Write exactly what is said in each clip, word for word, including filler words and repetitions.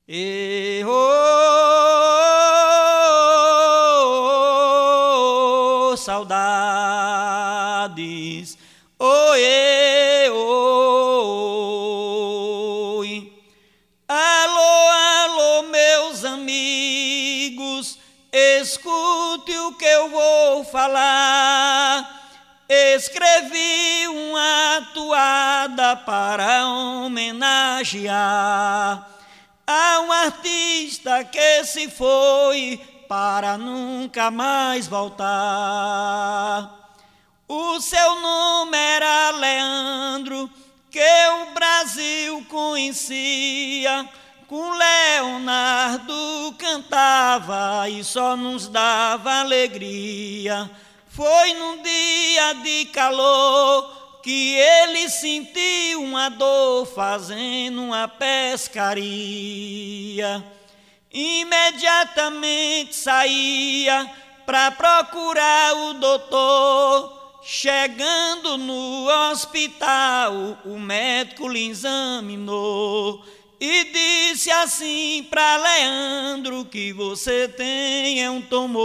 E oh, saudades, oi, oi. Alô, alô, meus amigos, escute o que eu vou falar. Escrevi uma toada para homenagear a um artista que se foi para nunca mais voltar. O seu nome era Leandro, que o Brasil conhecia. Com Leonardo cantava e só nos dava alegria. Foi num dia de calor que ele sentiu uma dor fazendo uma pescaria. Imediatamente saía para procurar o doutor. Chegando no hospital, o médico lhe examinou e disse assim para Leandro: que você tem é um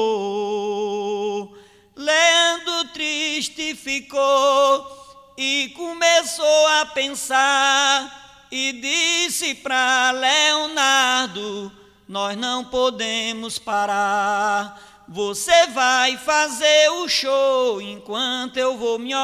tumor. Leandro triste ficou e começou a pensar e disse para Leonardo: nós não podemos parar. Você vai fazer o show enquanto eu vou me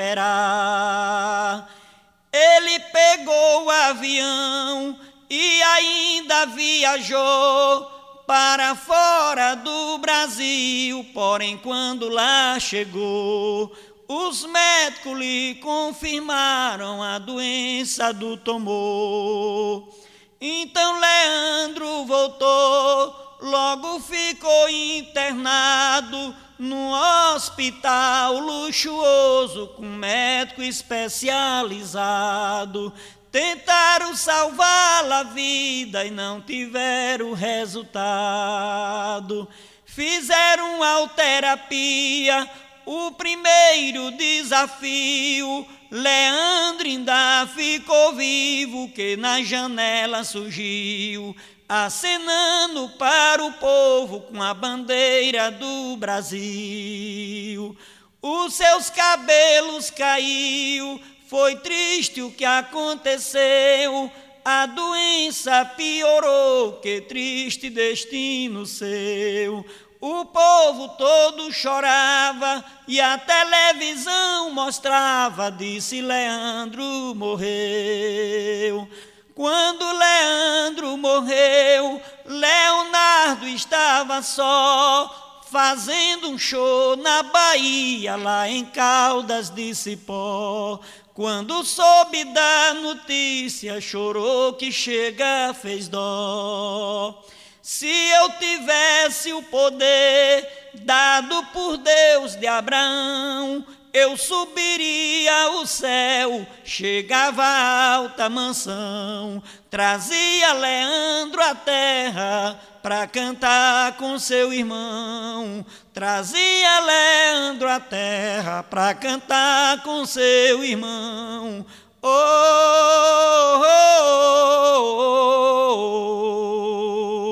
operar. Ele pegou o avião e ainda viajou para fora do Brasil. Porém, quando lá chegou, os médicos lhe confirmaram a doença do tumor. Então Leandro voltou, logo ficou internado num hospital luxuoso com médico especializado. Tentaram salvar a vida e não tiveram resultado. Fizeram alterapia, o primeiro desafio. Leandro ainda ficou vivo, que na janela surgiu, acenando para o povo com a bandeira do Brasil. Os seus cabelos caiu, foi triste o que aconteceu. A doença piorou, que triste destino seu. O povo todo chorava e a televisão mostrava, disse: Leandro morreu. Quando Leandro morreu, Leonardo estava só, fazendo um show na Bahia, lá em Caldas de Cipó. Quando soube da notícia, chorou que chega, fez dó. Se eu tivesse o poder dado por Deus de Abraão, eu subiria ao céu, chegava à alta mansão, trazia Leandro à terra para cantar com seu irmão. Trazia Leandro à terra para cantar com seu irmão. Oh, oh, oh, oh, oh.